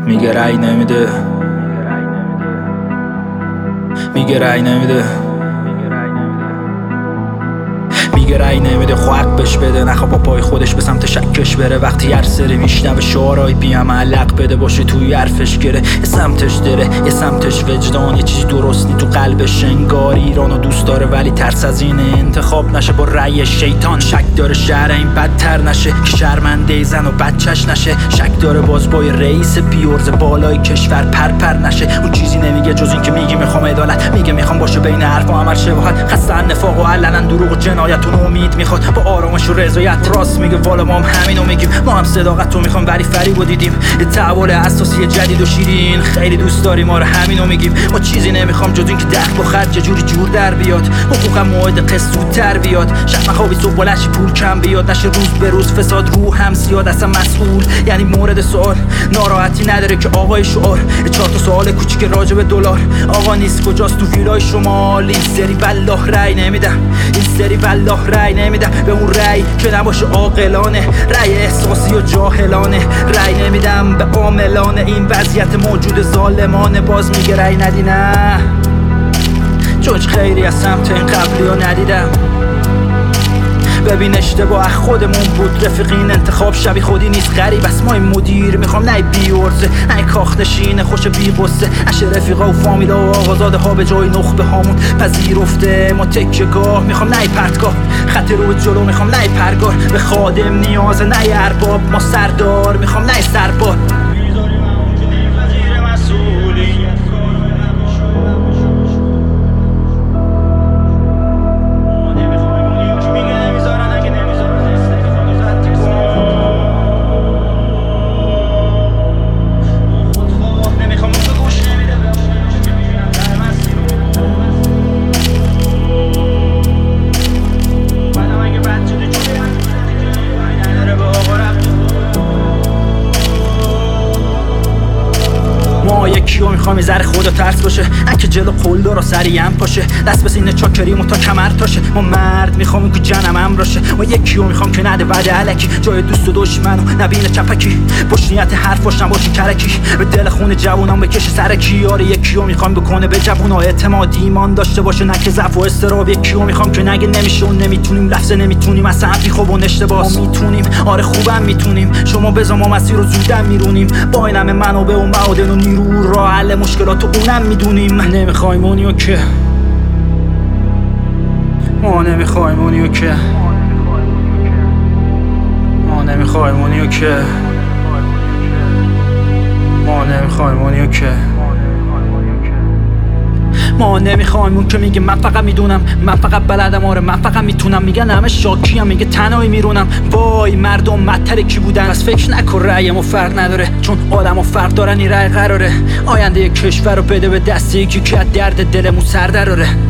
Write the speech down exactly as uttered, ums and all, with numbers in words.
میگه رای نمیده، میگه رای نمیده، میگه رای نمیده. خو حقش بده، نخوا با پای خودش به سمت شکش بره. وقتی هر سری میشنوه شعارای بیم علق بده، باشه توی حرفش گره. یه سمتش دره، یه سمتش وجدان، یه چیزی درست نی تو قلبش. انگار ایرانو دوست داره ولی ترس از اینه انتخاب نشه با رأی شیطان. شک داره شهر این بدتر نشه، که شرمنده زن و بچهش نشه. شک داره باز با رئیس بیورز بالای کشور پرپر نشه. اون چیزی نمیگه جز این که میگی میخوام عدالت، میگه میخوام باشه بین حرف و عمل شباهت. خسته نفاق و علنا دروغ و جنایت، اون امید میخواد با آرامش و رضایت. راست میگه والا ما هم همینو میگیم، ما هم صداقت رو میخوام ولی فریبو دیدیم. یه تحول اساسی جدید و شیرین، خیلی دوست داریم ما رو همینو میگیم. ما چیزی نمیخوام جز این که دخل با خرج یه جوری جور در بیاد. حقوقم موعد قسط زودتر بیاد، شب خوابی صبح بلنشی پول کم بیاد. نشه روز به روز فساد رو هم زیاد، اصلا مسئول یعنی مورد سوال. ناراحتی نداره که آقای شعار، چهار تا سوال کوچیک راجع به دلار. آقا نیست کجاست تو ویلای شمال؟ این سری والله رای نمیدم، این سری والله رای نمیدم به اون رای که نباشه عاقلانه. رای احساسی و جاهلانه، رای نمیدم به عاملان این وضعیت موجود ظالمانه. باز میگه رای ندی، نه چون خیلی از سمت این قبلی ها ندیدم. ببین اشتباه خودمون بود رفیق، این انتخاب شبیه خودی نیست غریب است. ما این مدیر میخوام نه بیورزه، نه کاخ نشینه خوش بی غصه. اش رفیقا و فامیلا و آقازاده ها به جای نخبه هامون پذیرفته. ما تکه گاه میخوام نه پرتگاه، خط رو جلو میخوام نه پرگار. به خادم نیازه نه ارباب، ما سردار میخوام نه سربار. یکی رو میخوام یه ذره خدا ترس باشه، اگه جلو قلدر رو سریعم پاشه. دست به سینه چاکریم و تا کمر تاشه. ما مرد میخوام این که جنم امراشه. ما یکی رو میخوام که نده وعده علکی، جای دوست و دشمنو نبینه چپکی. باش نیت حرفاش نباشه کرکی، به دل خون جوونام بکشه سرکی. آره یکی رو میخوام بکنه به جوونا اعتماد ایمان داشته باشه، نه که ضعف و استراب. یکی رو میخوام که نگه نمیشه و نمیتونیم، لفظ نمیتونیم اصلا بی خوب و اشتباس. ما میتونیم، آره خوبم میتونیم. شما بذار ما مسیر رو زودم میرونیم، با این همه منابع و معادن و نیرو راه حل مشکلات و اونم میدونیم. نمیخوایم اونیو که ما نمیخوایم اونیو که ما نمیخوایم اونیو که ما نمیخوایم اونیو که ما نمیخوایم اون که میگه من فقط میدونم، من فقط بلدم، آره من فقط میتونم. میگن همه شاکیم، میگه تنهایی میرونم. وای مردم مدتر کی بودن، از فکر نکن رأیمو فرق نداره، چون آدمو فرق دارن این رأی قراره. آینده کشور رو بده به دست یکی که از درد دلمون سر دراره.